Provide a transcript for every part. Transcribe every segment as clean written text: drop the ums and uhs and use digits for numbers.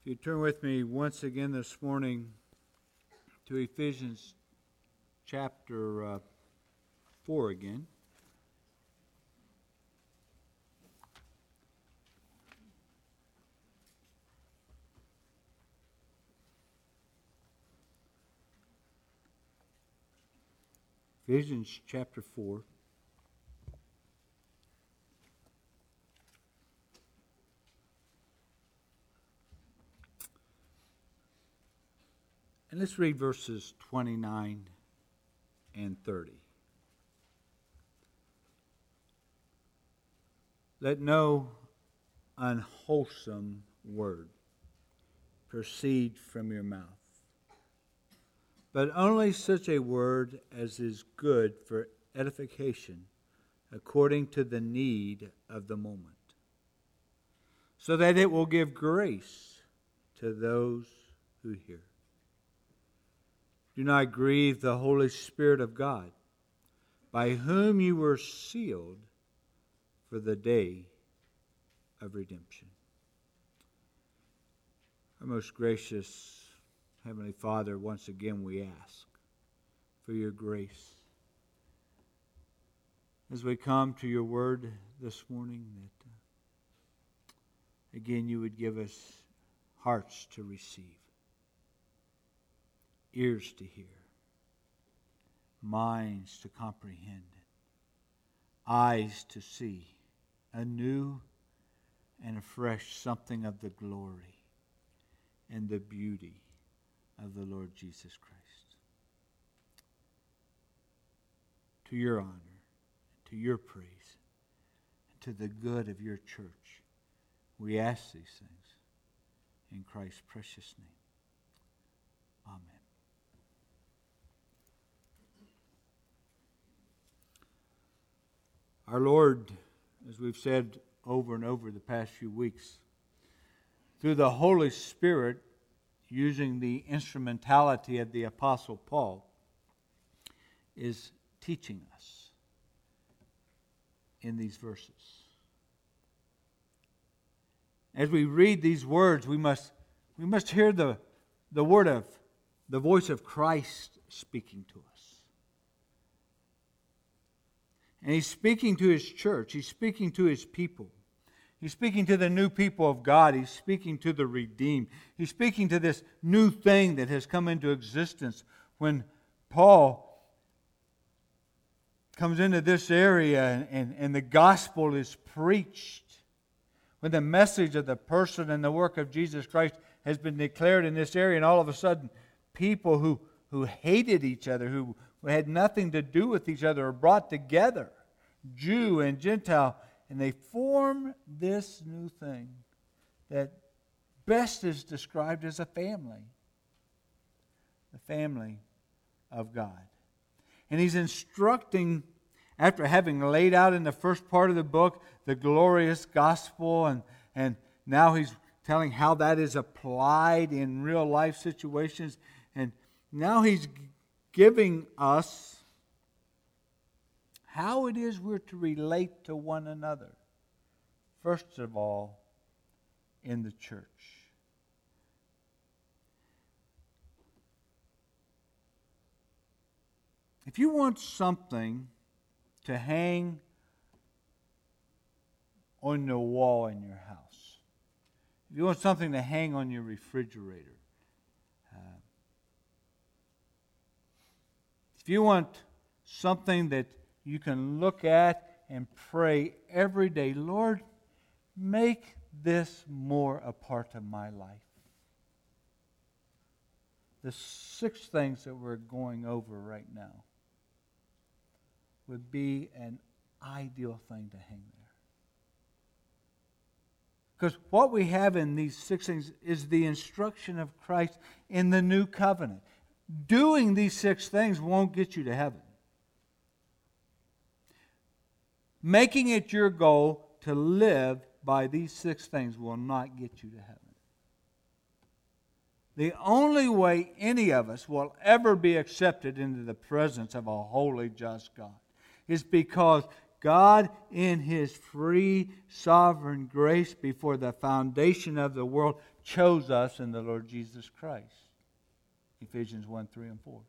you turn with me once again this morning to Ephesians chapter 4 again. Ephesians chapter 4. And let's read verses 29 and 30. Let no unwholesome word proceed from your mouth, but only such a word as is good for edification according to the need of the moment, so that it will give grace to those who hear. Do not grieve the Holy Spirit of God, by whom you were sealed for the day of redemption. Our most gracious Heavenly Father, once again we ask for your grace as we come to your word this morning, that again you would give us hearts to receive, ears to hear, minds to comprehend, eyes to see anew and afresh something of the glory and the beauty of the Lord Jesus Christ. To your honor, to your praise, and to the good of your church, we ask these things in Christ's precious name. Amen. Our Lord, as we've said over and over the past few weeks, through the Holy Spirit, using the instrumentality of the Apostle Paul, is teaching us in these verses. As we read these words, we must hear the voice of Christ speaking to us. And He's speaking to His church. He's speaking to His people. He's speaking to the new people of God. He's speaking to the redeemed. He's speaking to this new thing that has come into existence when Paul comes into this area and the gospel is preached. When the message of the person and the work of Jesus Christ has been declared in this area, and all of a sudden people who hated each other, who had nothing to do with each other, are brought together, Jew and Gentile, and they form this new thing that best is described as a family. The family of God. And he's instructing, after having laid out in the first part of the book the glorious gospel, and now he's telling how that is applied in real life situations. And now he's giving us how it is we're to relate to one another. First of all, in the church. If you want something to hang on the wall in your house, if you want something to hang on your refrigerator, if you want something that you can look at and pray every day, Lord, make this more a part of my life. The 6 things that we're going over right now would be an ideal thing to hang there. Because what we have in these 6 things is the instruction of Christ in the new covenant. Doing these 6 things won't get you to heaven. Making it your goal to live by these 6 things will not get you to heaven. The only way any of us will ever be accepted into the presence of a holy, just God is because God, in His free, sovereign grace before the foundation of the world, chose us in the Lord Jesus Christ. Ephesians 1, 3, and 4.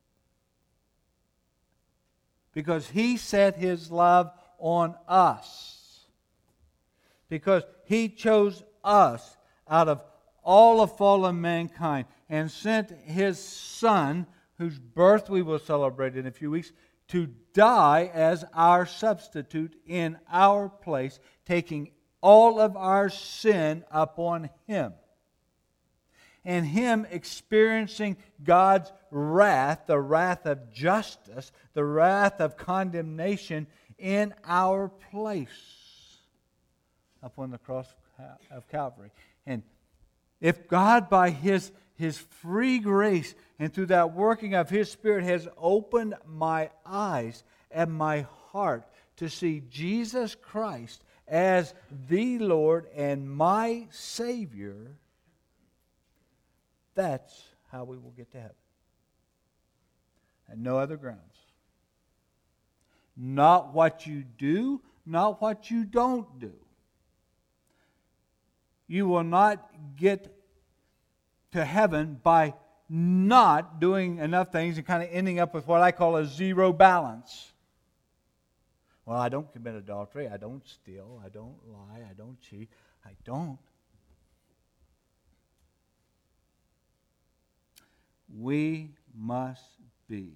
Because He set His love on us. Because He chose us out of all of fallen mankind and sent His Son, whose birth we will celebrate in a few weeks, to die as our substitute in our place, taking all of our sin upon Him. And Him experiencing God's wrath, the wrath of justice, the wrath of condemnation in our place upon the cross of Calvary. And if God, by His free grace and through that working of His Spirit, has opened my eyes and my heart to see Jesus Christ as the Lord and my Savior, that's how we will get to heaven. And no other grounds. Not what you do, not what you don't do. You will not get to heaven by not doing enough things and kind of ending up with what I call a zero balance. Well, I don't commit adultery, I don't steal, I don't lie, I don't cheat, I don't. We must be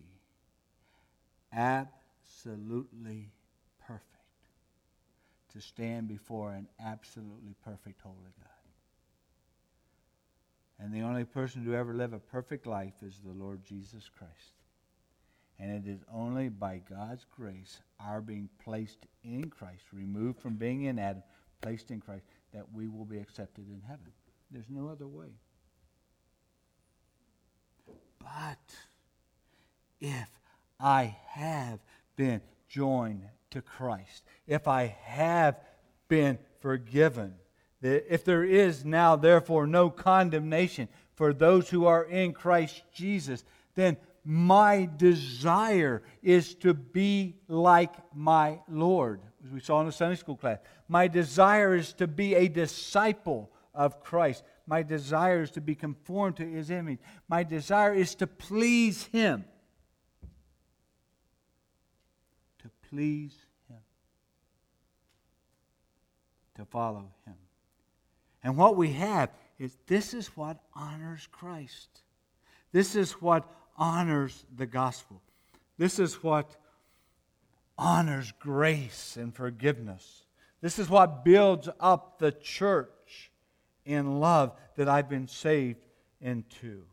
absolutely perfect to stand before an absolutely perfect holy God. And the only person to ever live a perfect life is the Lord Jesus Christ. And it is only by God's grace, our being placed in Christ, removed from being in Adam, placed in Christ, that we will be accepted in heaven. There's no other way. But if I have been joined to Christ, if I have been forgiven, if there is now therefore no condemnation for those who are in Christ Jesus, then my desire is to be like my Lord. As we saw in the Sunday school class, my desire is to be a disciple of Christ. My desire is to be conformed to His image. My desire is to please Him. To please Him. To follow Him. And what we have is this is what honors Christ. This is what honors the gospel. This is what honors grace and forgiveness. This is what builds up the church in love that I've been saved into.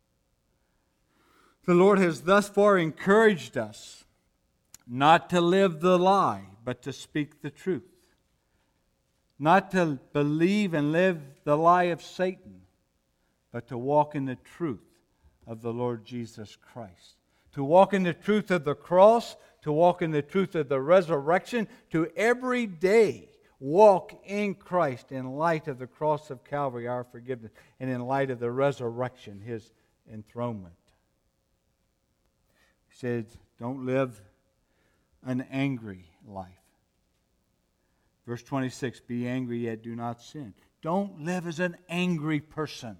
The Lord has thus far encouraged us not to live the lie, but to speak the truth. Not to believe and live the lie of Satan, but to walk in the truth of the Lord Jesus Christ. To walk in the truth of the cross, to walk in the truth of the resurrection, to every day walk in Christ in light of the cross of Calvary, our forgiveness, and in light of the resurrection, His enthronement. He said, don't live an angry life. Verse 26, be angry yet do not sin. Don't live as an angry person.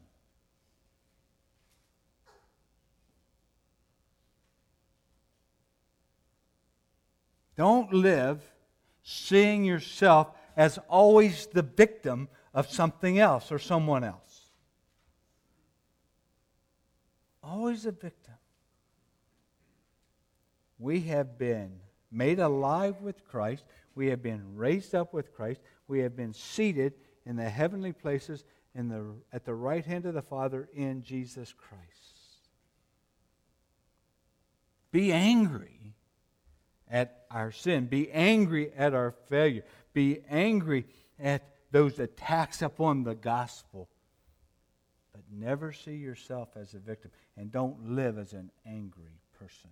Don't live seeing yourself as always the victim of something else or someone else. Always a victim. We have been made alive with Christ. We have been raised up with Christ. We have been seated in the heavenly places at the right hand of the Father in Jesus Christ. Be angry at our sin. Be angry at our failure. Be angry at those attacks upon the gospel. But never see yourself as a victim. And don't live as an angry person.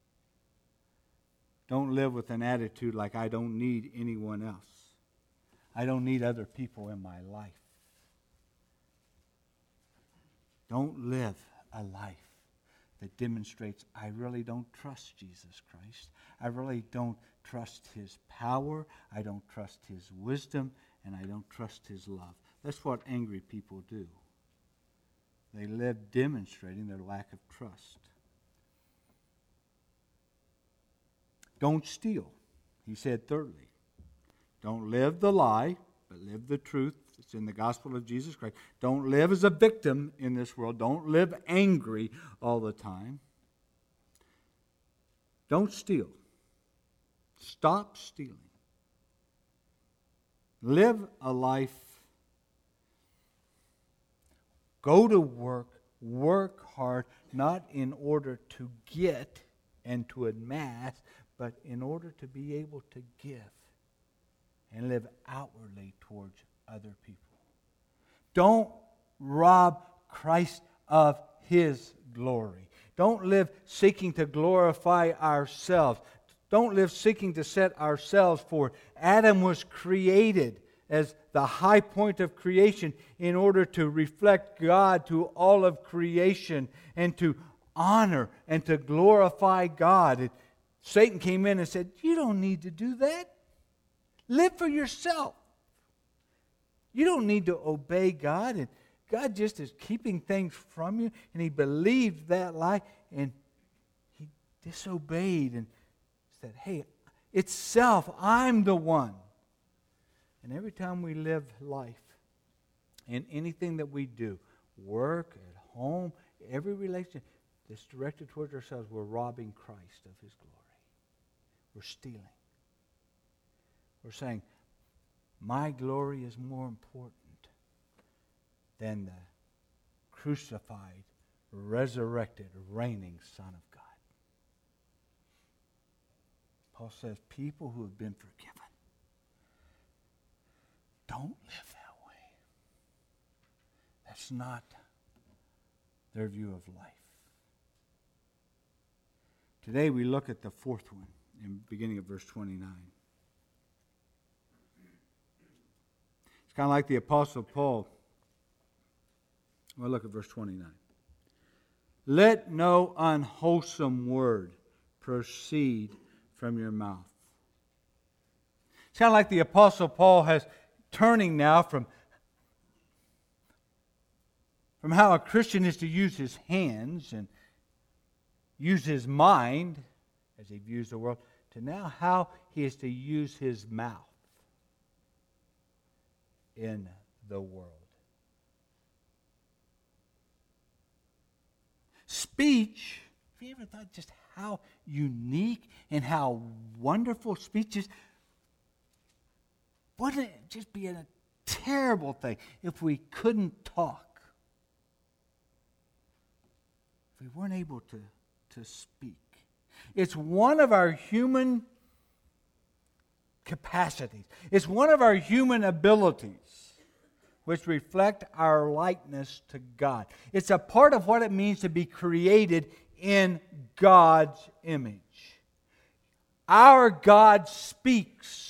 Don't live with an attitude like I don't need anyone else. I don't need other people in my life. Don't live a life that demonstrates I really don't trust Jesus Christ. I really don't trust His power, I don't trust His wisdom, and I don't trust His love. That's what angry people do. They live demonstrating their lack of trust. Don't steal. He said thirdly, don't live the lie, but live the truth. It's in the gospel of Jesus Christ. Don't live as a victim in this world. Don't live angry all the time. Don't steal. Stop stealing. Live a life. Go to work hard, not in order to get and to amass, but in order to be able to give and live outwardly towards other people. Don't rob Christ of His glory. Don't live seeking to glorify ourselves. Don't live seeking to set ourselves forward. Adam was created as the high point of creation in order to reflect God to all of creation and to honor and to glorify God. Satan came in and said, you don't need to do that. Live for yourself. You don't need to obey God. And God just is keeping things from you. And he believed that lie and he disobeyed and said, hey, it's self. I'm the one. And every time we live life, in anything that we do, work, at home, every relationship that's directed towards ourselves, we're robbing Christ of His glory. We're stealing. We're saying, my glory is more important than the crucified, resurrected, reigning Son of God. Paul says, people who have been forgiven don't live that way. That's not their view of life. Today we look at the fourth one, in the beginning of verse 29. It's kind of like the Apostle Paul. Well, look at verse 29. Let no unwholesome word proceed from your mouth. It's kind of like the Apostle Paul has turning now from how a Christian is to use his hands and use his mind as he views the world, to now how he is to use his mouth in the world. Speech, have you ever thought just how unique and how wonderful speech is? Wouldn't it just be a terrible thing if we couldn't talk? If we weren't able to speak. It's one of our human capacities. It's one of our human abilities which reflect our likeness to God. It's a part of what it means to be created in God's image. Our God speaks.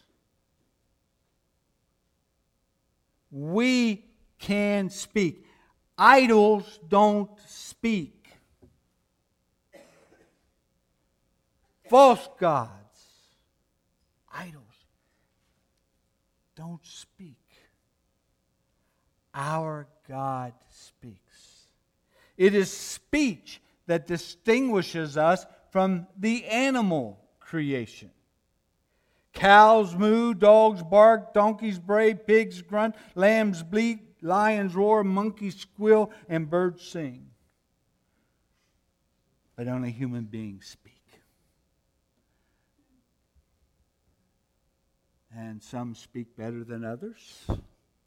We can speak. Idols don't speak. False gods, idols, don't speak. Our God speaks. It is speech that distinguishes us from the animal creation. Cows moo, dogs bark, donkeys bray, pigs grunt, lambs bleat, lions roar, monkeys squeal, and birds sing. But only human beings speak. And some speak better than others. But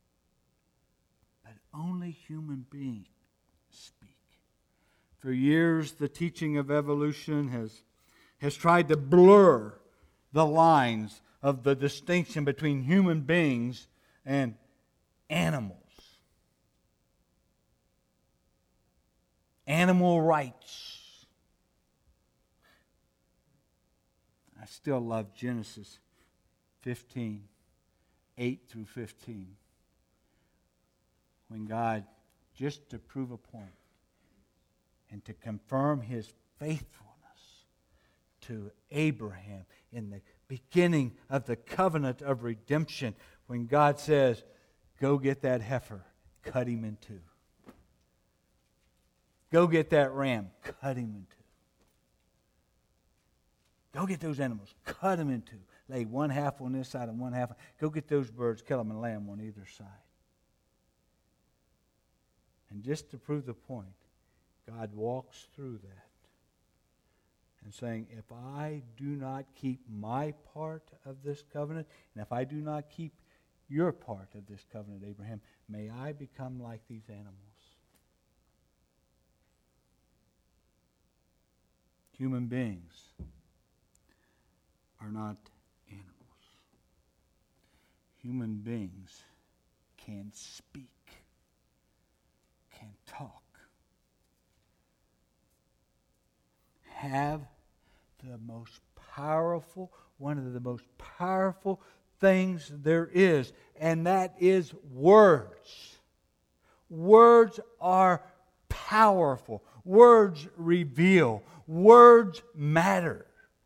only human beings speak. For years, the teaching of evolution has tried to blur the lines of the distinction between human beings and animals. Animal rights. I still love Genesis 15, 8 through 15. When God, just to prove a point and to confirm His faithfulness to Abraham in the beginning of the covenant of redemption when God says, go get that heifer, cut him in two. Go get that ram, cut him in two. Go get those animals, cut them in two. Lay one half on this side and one half. Go get those birds, kill them, and lay them on either side. And just to prove the point, God walks through that and saying, if I do not keep my part of this covenant, and if I do not keep your part of this covenant, Abraham, may I become like these animals. Human beings are not animals. Human beings can speak, can talk, have the most powerful, one of the most powerful things there is, and that is words. Words are powerful. Words reveal. Words matter.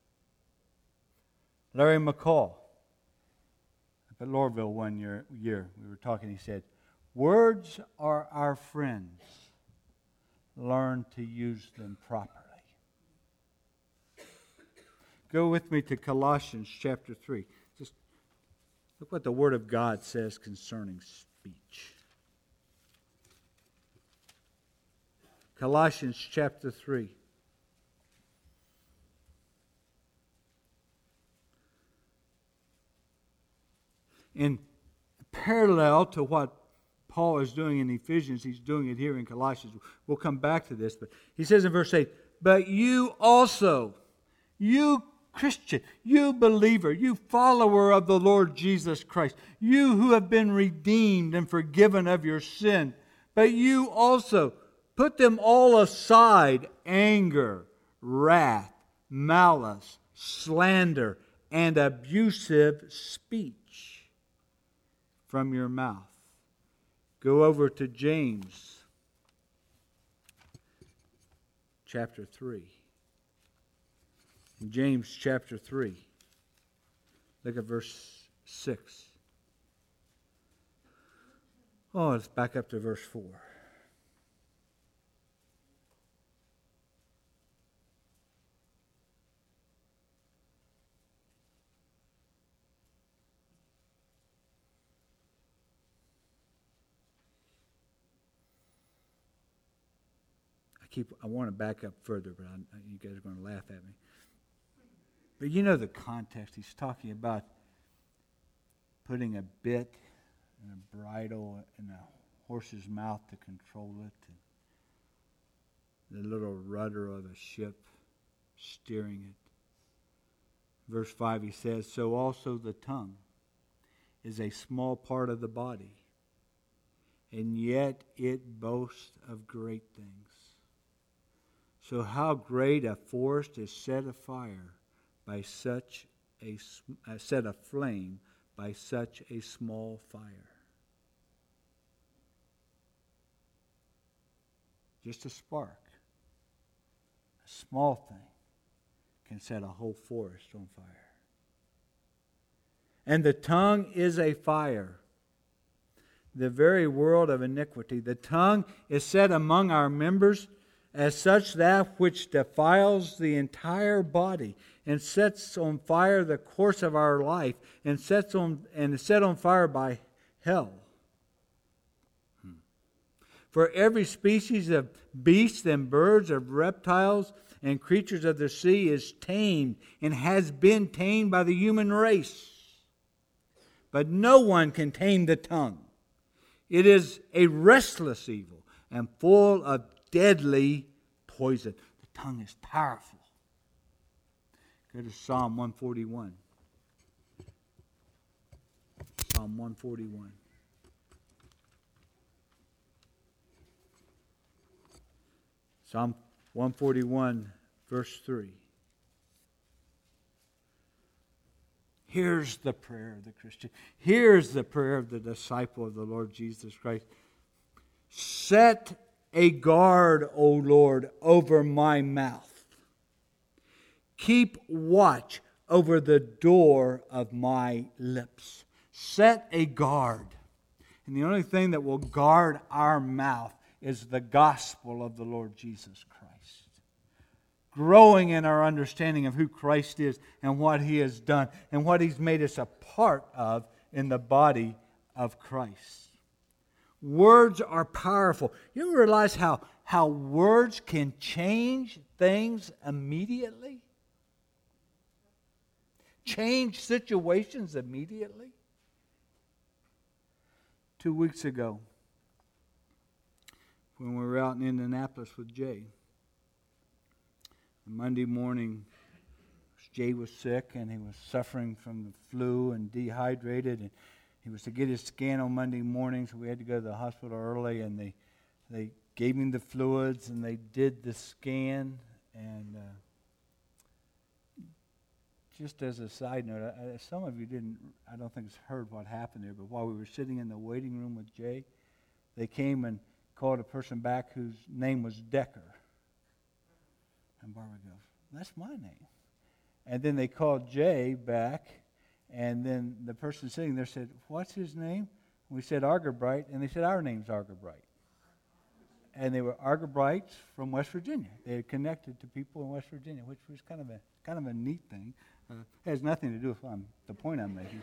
Larry McCall, up at Lorville one year, we were talking, he said, words are our friends. Learn to use them properly. Go with me to Colossians chapter 3. Just look what the Word of God says concerning speech. Colossians chapter 3. In parallel to what Paul is doing in Ephesians, he's doing it here in Colossians. We'll come back to this, but he says in verse 8, but you also, you Christian, you believer, you follower of the Lord Jesus Christ, you who have been redeemed and forgiven of your sin, but you also put them all aside, anger, wrath, malice, slander, and abusive speech from your mouth. Go over to James chapter 3. In James chapter 3, look at verse 6. Oh, let's back up to verse 4. I want to back up further, but you guys are going to laugh at me. But you know the context. He's talking about putting a bit and a bridle in a horse's mouth to control it. And the little rudder of a ship steering it. Verse 5 he says, so also the tongue is a small part of the body, and yet it boasts of great things. So how great a forest is set afire by such set aflame by such a small fire. Just a spark, a small thing, can set a whole forest on fire. And the tongue is a fire, the very world of iniquity. The tongue is set among our members as such that which defiles the entire body and sets on fire the course of our life and is set on fire by hell. For every species of beasts and birds, of reptiles and creatures of the sea is tamed and has been tamed by the human race. But no one can tame the tongue. It is a restless evil and full of deadly poison. The tongue is powerful. Go to Psalm 141. Psalm 141. Psalm 141, verse 3. Here's the prayer of the Christian. Here's the prayer of the disciple of the Lord Jesus Christ. Set a guard, O Lord, over my mouth. Keep watch over the door of my lips. Set a guard. And the only thing that will guard our mouth is the gospel of the Lord Jesus Christ. Growing in our understanding of who Christ is and what He has done and what He's made us a part of in the body of Christ. Words are powerful. You ever realize how words can change things immediately? Change situations immediately? 2 weeks ago, when we were out in Indianapolis with Jay, Monday morning, Jay was sick and he was suffering from the flu and dehydrated, and he was to get his scan on Monday morning, so we had to go to the hospital early, and they gave him the fluids and they did the scan. And just as a side note, some of you I don't think, heard what happened there, but while we were sitting in the waiting room with Jay, they came and called a person back whose name was Decker. And Barbara goes, "That's my name." And then they called Jay back, and then the person sitting there said, "What's his name?" And we said, "Argerbright," and they said, "Our name's Argerbright." And they were Argerbrights from West Virginia. They had connected to people in West Virginia, which was kind of a neat thing. It has nothing to do with the point I'm making.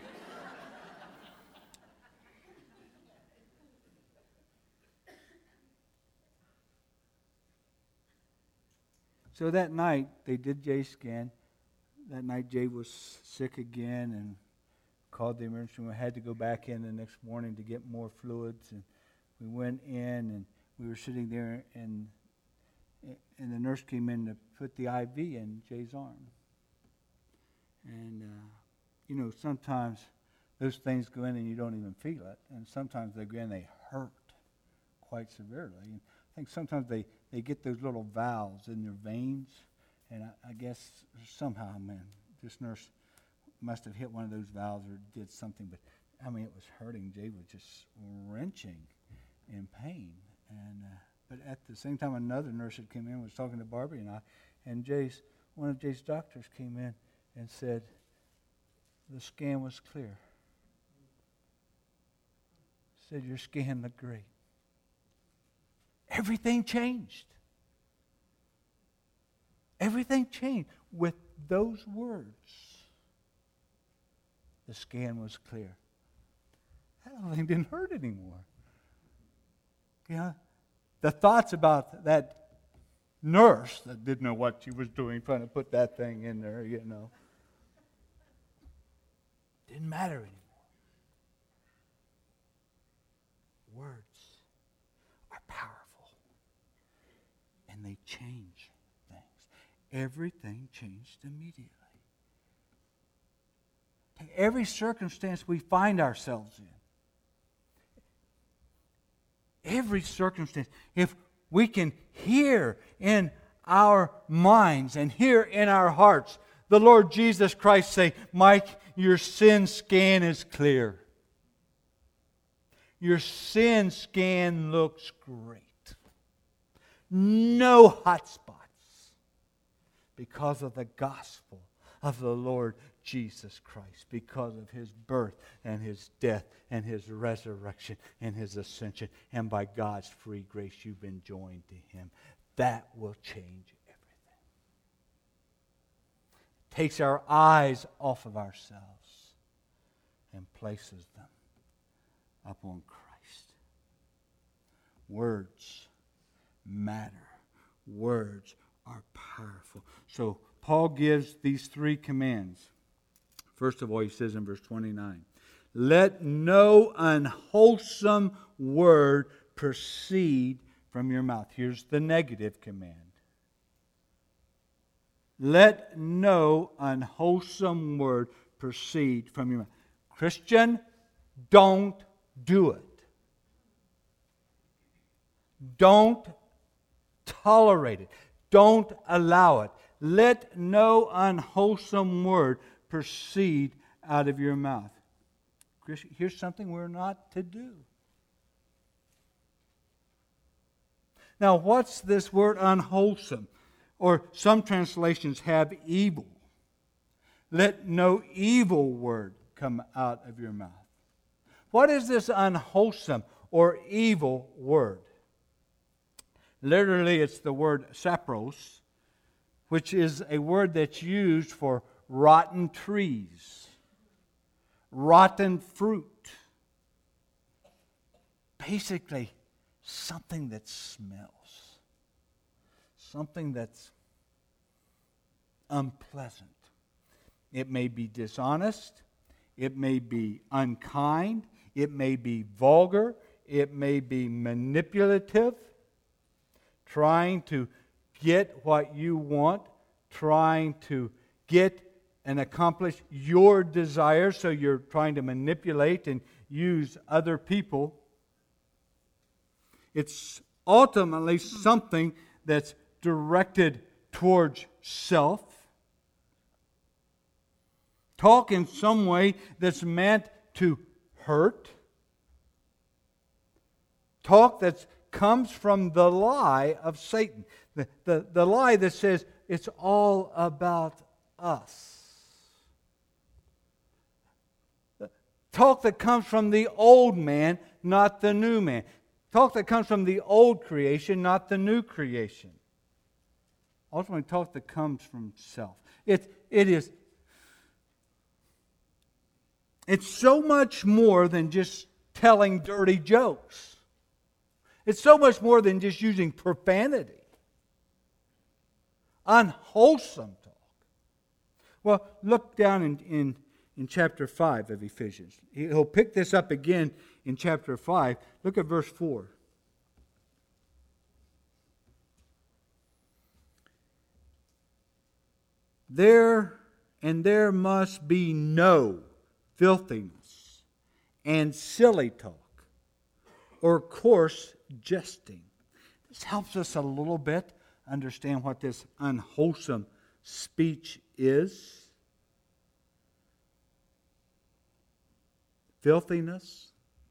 So that night, they did Jay's scan. That night, Jay was sick again and called the emergency room. I had to go back in the next morning to get more fluids. And we went in, and we were sitting there, and the nurse came in to put the IV in Jay's arm. And, sometimes those things go in and you don't even feel it. And sometimes they go in and they hurt quite severely. And I think sometimes they get those little valves in their veins. And I guess somehow, this nurse must have hit one of those valves or did something. But, it was hurting. Jay was just wrenching in pain. And but at the same time, another nurse had come in and was talking to Barbie and I. And one of Jay's doctors came in and said, "The scan was clear." Said, "Your scan looked great." Everything changed. Everything changed with those words. The scan was clear. That little thing didn't hurt anymore. The thoughts about that nurse that didn't know what she was doing, trying to put that thing in there, didn't matter anymore. Words are powerful, and they change things. Everything changed immediately. Every circumstance we find ourselves in, every circumstance, if we can hear in our minds and hear in our hearts the Lord Jesus Christ say, "Mike, your sin scan is clear. Your sin scan looks great. No hot spots because of the gospel of the Lord Jesus Christ, because of His birth and His death and His resurrection and His ascension. And by God's free grace, you've been joined to Him." That will change everything. Takes our eyes off of ourselves and places them upon Christ. Words matter. Words are powerful. So Paul gives these 3 commands. First of all, he says in verse 29, "Let no unwholesome word proceed from your mouth." Here's the negative command. Let no unwholesome word proceed from your mouth. Christian, don't do it. Don't tolerate it. Don't allow it. Let no unwholesome word proceed out of your mouth. Here's something we're not to do. Now, what's this word unwholesome? Or some translations have evil. Let no evil word come out of your mouth. What is this unwholesome or evil word? Literally, it's the word sapros, which is a word that's used for rotten trees, rotten fruit. Basically, something that smells, something that's unpleasant. It may be dishonest, it may be unkind, it may be vulgar, it may be manipulative, trying to get what you want, trying to get and accomplish your desires, so you're trying to manipulate and use other people. It's ultimately something that's directed towards self. Talk in some way that's meant to hurt. Talk that comes from the lie of Satan. The lie that says it's all about us. Talk that comes from the old man, not the new man. Talk that comes from the old creation, not the new creation. Ultimately, talk that comes from self. It's so much more than just telling dirty jokes. It's so much more than just using profanity. Unwholesome talk. Well, look down in chapter 5 of Ephesians. He'll pick this up again in chapter 5. Look at verse 4. There must be no filthiness and silly talk or coarse jesting. This helps us a little bit understand what this unwholesome speech is. Filthiness,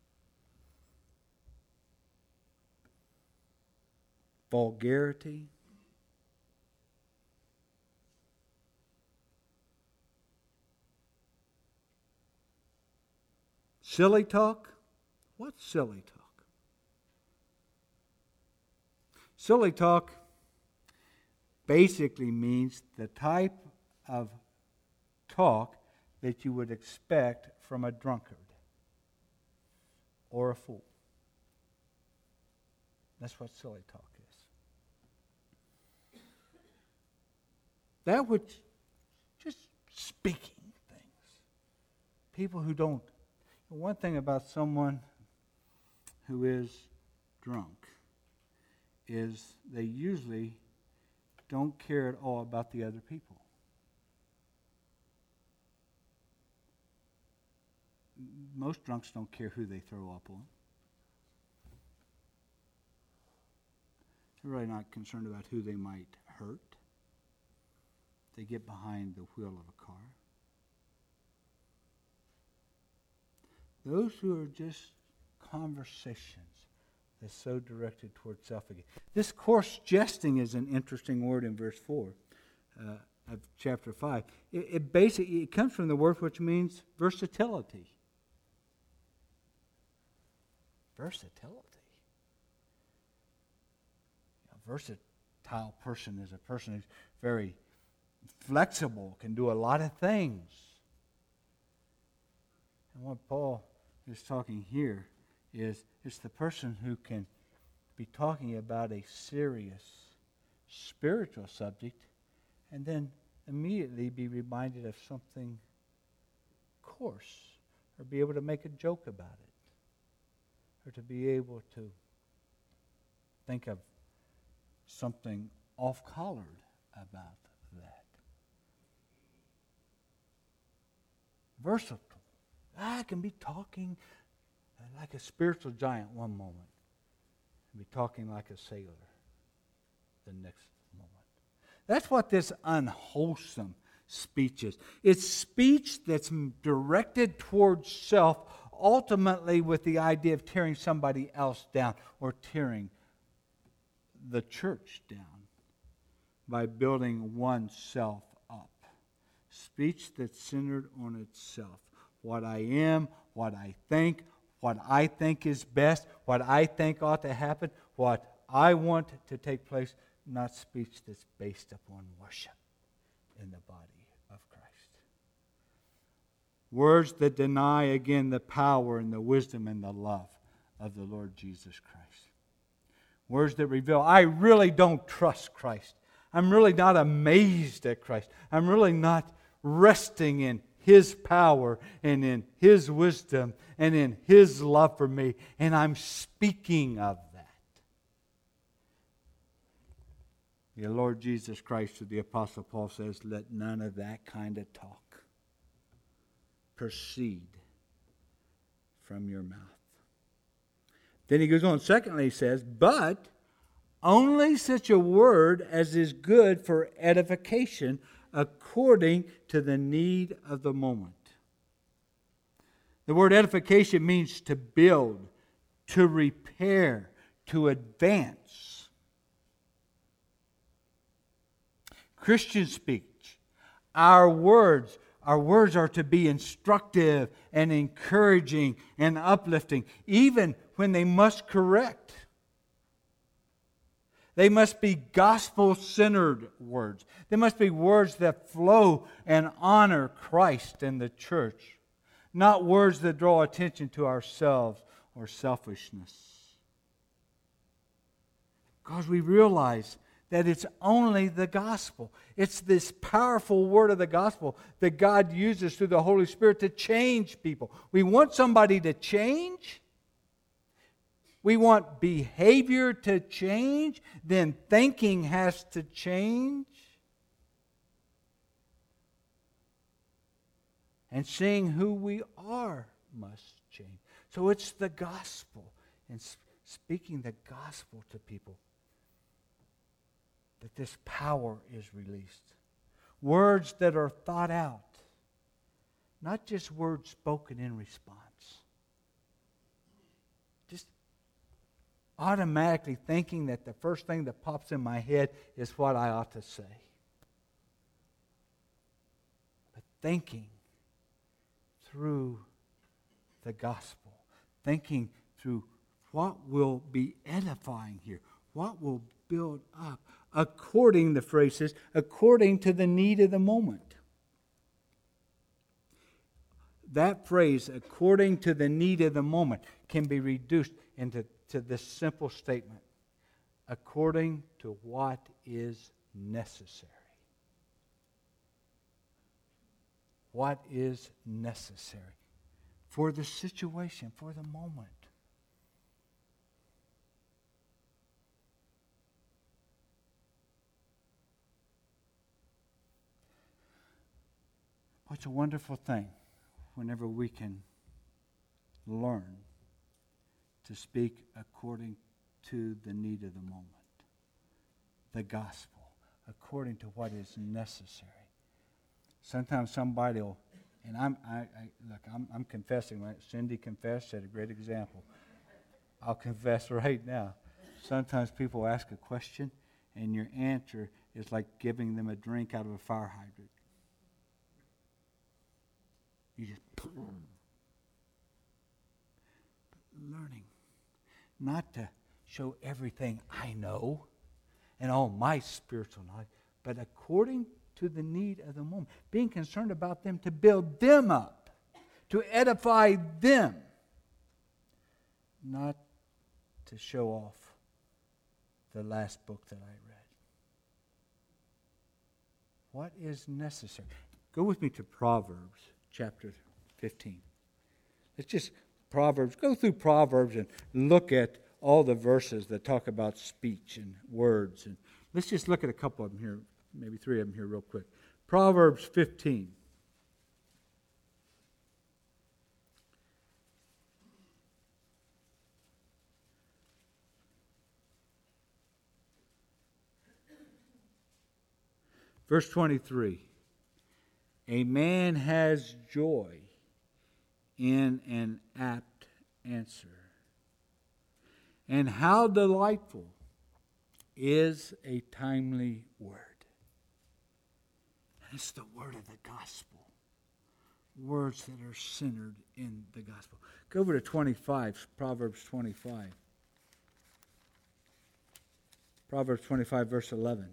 vulgarity, silly talk. What's silly talk? Silly talk basically means the type of talk that you would expect from a drunkard or a fool. That's what silly talk is. That which just speaking things. People who don't. One thing about someone who is drunk is they usually don't care at all about the other people. Most drunks don't care who they throw up on. They're really not concerned about who they might hurt. They get behind the wheel of a car. Those who are just conversations that's so directed towards self again. This coarse jesting is an interesting word in verse 4 of chapter 5. It basically comes from the word which means versatility. Versatility. A versatile person is a person who's very flexible, can do a lot of things. And what Paul is talking here is it's the person who can be talking about a serious spiritual subject and then immediately be reminded of something coarse or be able to make a joke about it or to be able to think of something off-colored about that. Versatile. I can be talking like a spiritual giant one moment and be talking like a sailor the next moment. That's what this unwholesome speech is. It's speech that's directed towards self, ultimately with the idea of tearing somebody else down or tearing the church down by building oneself up. Speech that's centered on itself. What I am, what I think is best, what I think ought to happen, what I want to take place, not speech that's based upon worship in the body of Christ. Words that deny, again, the power and the wisdom and the love of the Lord Jesus Christ. Words that reveal, I really don't trust Christ. I'm really not amazed at Christ. I'm really not resting in His power and in His wisdom and in His love for me. And I'm speaking of that. The Lord Jesus Christ, to the Apostle Paul, says, let none of that kind of talk proceed from your mouth. Then he goes on. Secondly, he says, but only such a word as is good for edification according to the need of the moment. The word edification means to build, to repair, to advance. Christian speech, our words are to be instructive and encouraging and uplifting, even when they must correct. They must be gospel-centered words. They must be words that flow and honor Christ and the church, not words that draw attention to ourselves or selfishness. Because we realize that it's only the gospel. It's this powerful word of the gospel that God uses through the Holy Spirit to change people. We want somebody to change. We want behavior to change. Then thinking has to change. And seeing who we are must change. So it's the gospel. And speaking the gospel to people, that this power is released. Words that are thought out. Not just words spoken in response. Just automatically thinking that the first thing that pops in my head is what I ought to say. But thinking through the gospel. Thinking through what will be edifying here. What will build up. According, the phrase says, according to the need of the moment. That phrase, according to the need of the moment, can be reduced into this simple statement. According to what is necessary. What is necessary for the situation, for the moment. It's a wonderful thing whenever we can learn to speak according to the need of the moment. The gospel, according to what is necessary. Sometimes somebody will, and I'm confessing, right? Cindy confessed, set a great example. I'll confess right now. Sometimes people ask a question, and your answer is like giving them a drink out of a fire hydrant. You just learning not to show everything I know and all my spiritual knowledge, but according to the need of the moment. Being concerned about them to build them up, to edify them, not to show off the last book that I read. What is necessary? Go with me to Proverbs chapter 15. Let's just go through Proverbs and look at all the verses that talk about speech and words. And let's just look at a couple of them here, maybe three of them here real quick. Proverbs 15. Verse 23. A man has joy in an apt answer. And how delightful is a timely word. It's the word of the gospel. Words that are centered in the gospel. Go over to 25, Proverbs 25. Proverbs 25, verse 11.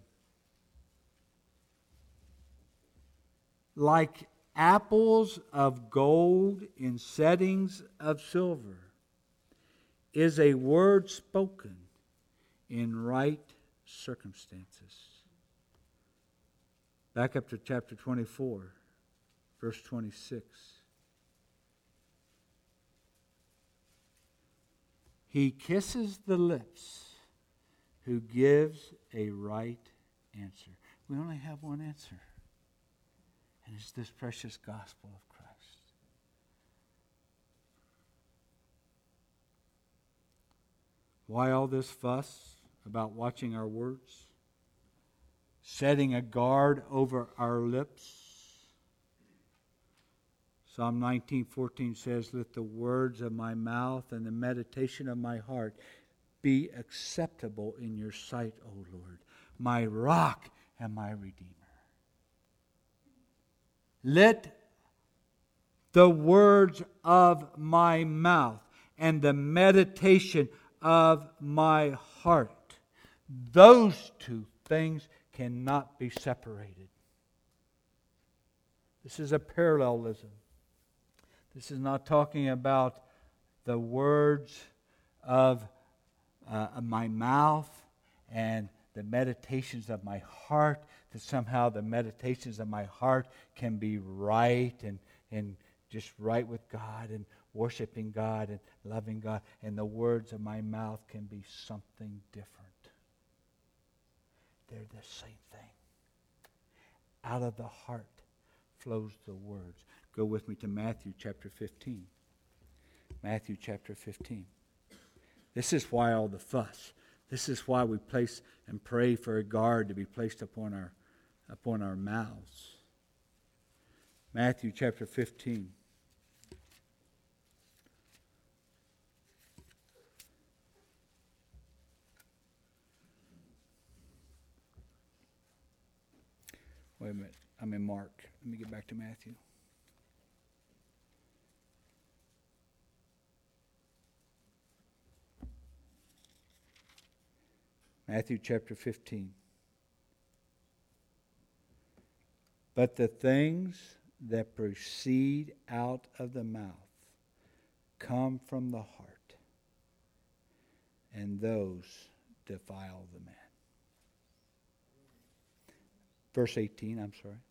Like apples of gold in settings of silver is a word spoken in right circumstances. Back up to chapter 24, verse 26. He kisses the lips who gives a right answer. We only have one answer. And it's this precious gospel of Christ. Why all this fuss about watching our words? Setting a guard over our lips? Psalm 19:14 says, "Let the words of my mouth and the meditation of my heart be acceptable in your sight, O Lord, my rock and my redeemer." Let the words of my mouth and the meditation of my heart, those two things cannot be separated. This is a parallelism. This is not talking about the words of my mouth and the meditations of my heart, that somehow the meditations of my heart can be right and just right with God and worshiping God and loving God, and the words of my mouth can be something different. They're the same thing. Out of the heart flows the words. Go with me to Matthew chapter 15. Matthew chapter 15. This is why all the fuss. This is why we place and pray for a guard to be placed upon our mouths. Matthew chapter 15. Wait a minute. I'm in Mark. Let me get back to Matthew. Matthew chapter 15. But the things that proceed out of the mouth come from the heart, and those defile the man. Verse 18, I'm sorry.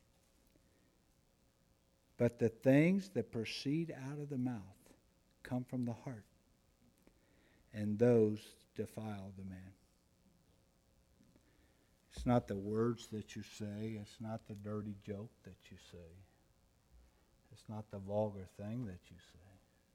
But the things that proceed out of the mouth come from the heart, and those defile the man. It's not the words that you say. It's not the dirty joke that you say. It's not the vulgar thing that you say.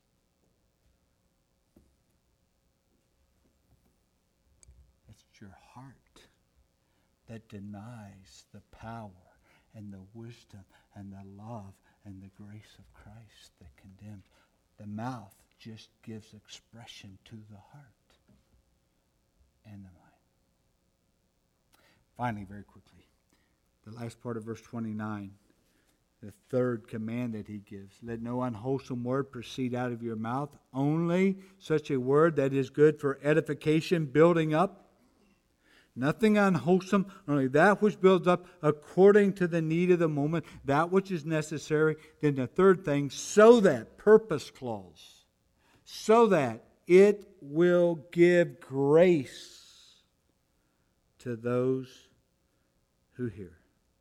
It's your heart that denies the power and the wisdom and the love and the grace of Christ that condemns. The mouth just gives expression to the heart and the mind. Finally, very quickly, the last part of verse 29, the third command that he gives. Let no unwholesome word proceed out of your mouth, only such a word that is good for edification, building up. Nothing unwholesome, only that which builds up according to the need of the moment, that which is necessary. Then the third thing, so that, purpose clause, so that it will give grace to those who hear.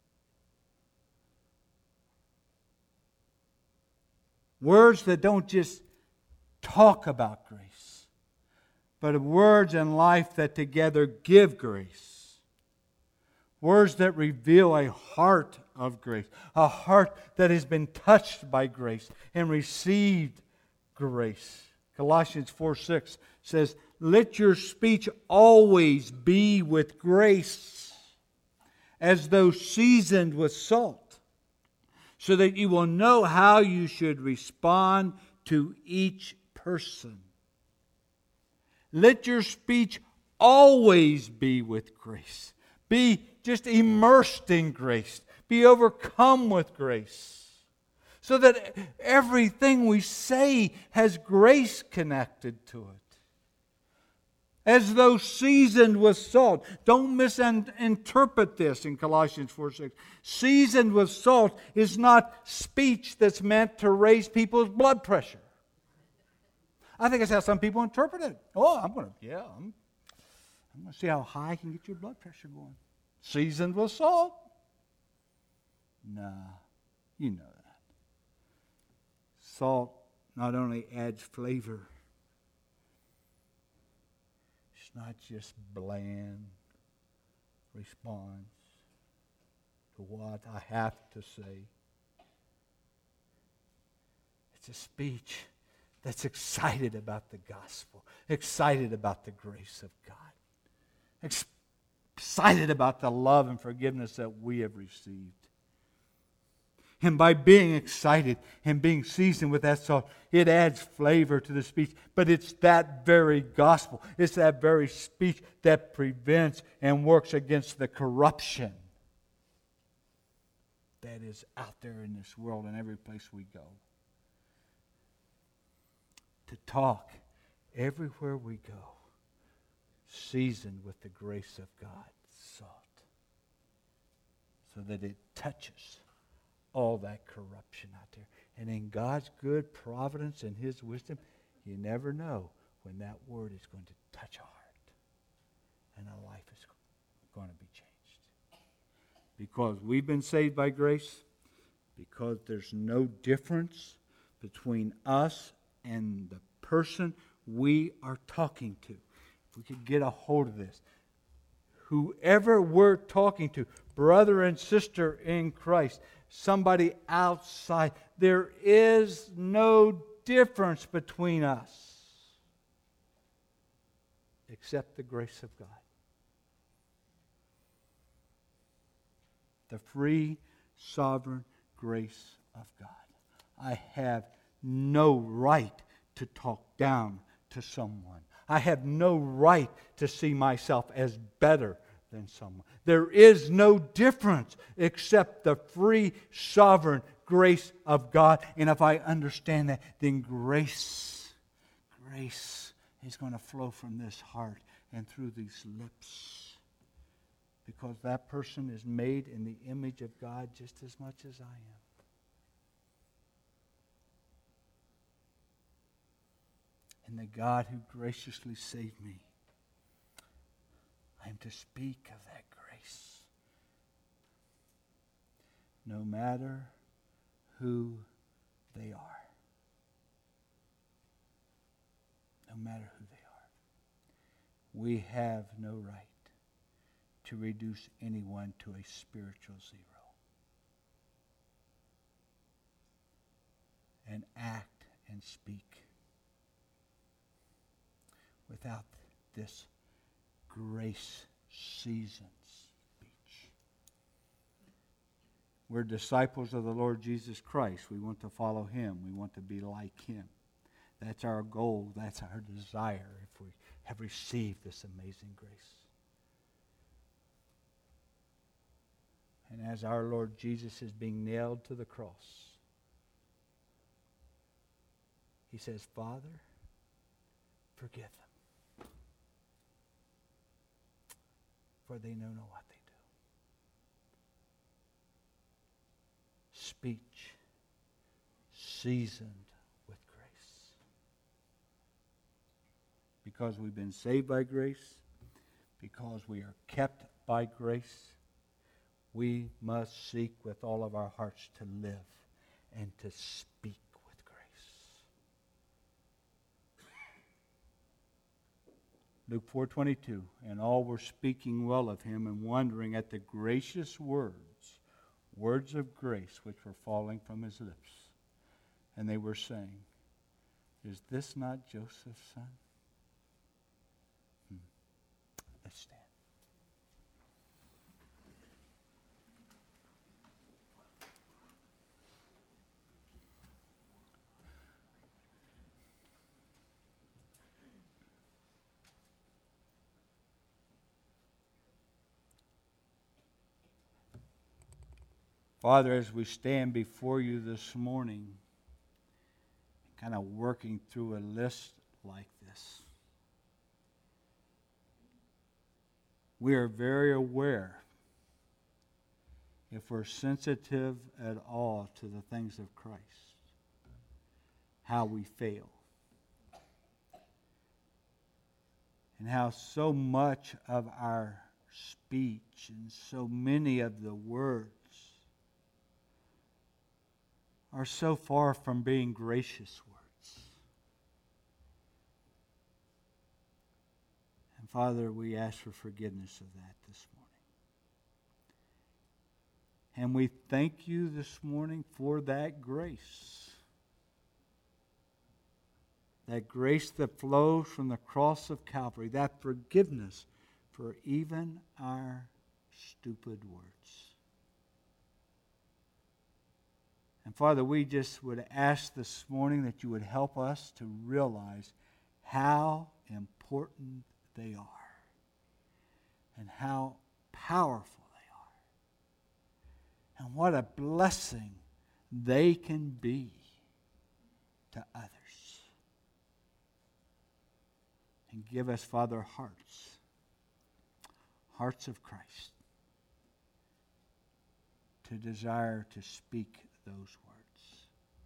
Words that don't just talk about grace, but words in life that together give grace. Words that reveal a heart of grace, a heart that has been touched by grace and received grace. Colossians 4:6 says, let your speech always be with grace, as though seasoned with salt, so that you will know how you should respond to each person. Let your speech always be with grace. Be just immersed in grace. be overcome with grace. So that everything we say has grace connected to it. As though seasoned with salt. Don't misinterpret this in Colossians 4:6. Seasoned with salt is not speech that's meant to raise people's blood pressure. I think that's how some people interpret it. Oh, I'm going to see how high I can get your blood pressure going. Seasoned with salt? Nah, you know that. Salt not only adds flavor, it's not just bland response to what I have to say. It's a speech that's excited about the gospel, excited about the grace of God, excited about the love and forgiveness that we have received. And by being excited and being seasoned with that salt, it adds flavor to the speech. But it's that very gospel, it's that very speech that prevents and works against the corruption that is out there in this world and every place we go. To talk everywhere we go, seasoned with the grace of God, salt, so that it touches all that corruption out there. And in God's good providence and His wisdom, you never know when that word is going to touch a heart and a life is going to be changed. Because we've been saved by grace, because there's no difference between us and the person we are talking to. If we could get a hold of this. Whoever we're talking to, brother and sister in Christ, somebody outside, there is no difference between us except the grace of God. The free, sovereign grace of God. I have no right to talk down to someone. I have no right to see myself as better than someone. There is no difference except the free, sovereign grace of God. And if I understand that, then grace is going to flow from this heart and through these lips. Because that person is made in the image of God just as much as I am. And the God who graciously saved me, I am to speak of that grace. No matter who they are. No matter who they are. We have no right to reduce anyone to a spiritual zero. And act and speak without this grace seasoned speech. We're disciples of the Lord Jesus Christ. We want to follow Him. We want to be like Him. That's our goal. That's our desire if we have received this amazing grace. And as our Lord Jesus is being nailed to the cross, He says, Father, forgive them. For they know not what they do. Speech seasoned with grace. Because we've been saved by grace, because we are kept by grace, we must seek with all of our hearts to live and to speak with grace. Luke 4:22, and all were speaking well of him and wondering at the gracious words of grace which were falling from his lips. And they were saying, is this not Joseph's son? Let's stand. Father, as we stand before you this morning, kind of working through a list like this, we are very aware, if we're sensitive at all to the things of Christ, how we fail. And how so much of our speech and so many of the words are so far from being gracious words. And Father, we ask for forgiveness of that this morning. And we thank you this morning for that grace. That grace that flows from the cross of Calvary, that forgiveness for even our stupid words. And Father, we just would ask this morning that you would help us to realize how important they are and how powerful they are and what a blessing they can be to others. And give us, Father, hearts of Christ, to desire to speak those words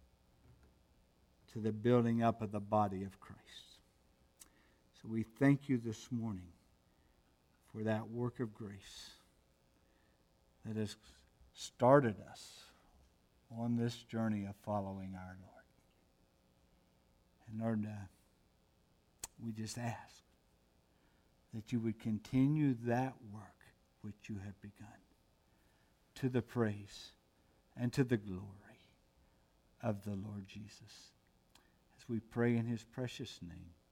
to the building up of the body of Christ. So we thank you this morning for that work of grace that has started us on this journey of following our Lord. And Lord, we just ask that you would continue that work which you have begun, to the praise and to the glory of the Lord Jesus. As we pray in his precious name.